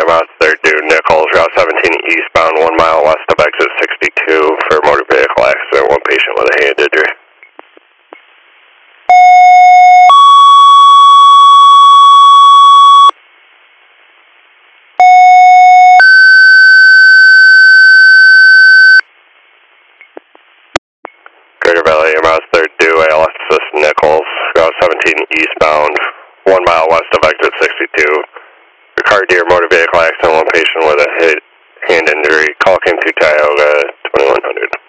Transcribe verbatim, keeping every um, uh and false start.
Mouse third due, Nichols, Route seventeen eastbound, one mile west of exit sixty-two for motor vehicle accident, one patient with a head injury. Greater Valley, Air Mouse third due, A L S assist Nichols, Route seventeen eastbound, one mile west of exit sixty-two. The car deer motor vehicle accident, one patient with a hit, hand injury. Call came to Tioga, twenty-one hundred.